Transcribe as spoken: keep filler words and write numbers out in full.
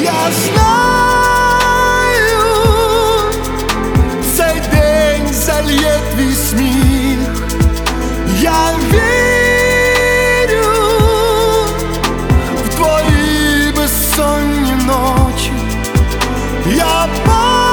Я знаю, цей день зальє твій сміх. Я вірю в твої безсонні ночі. Я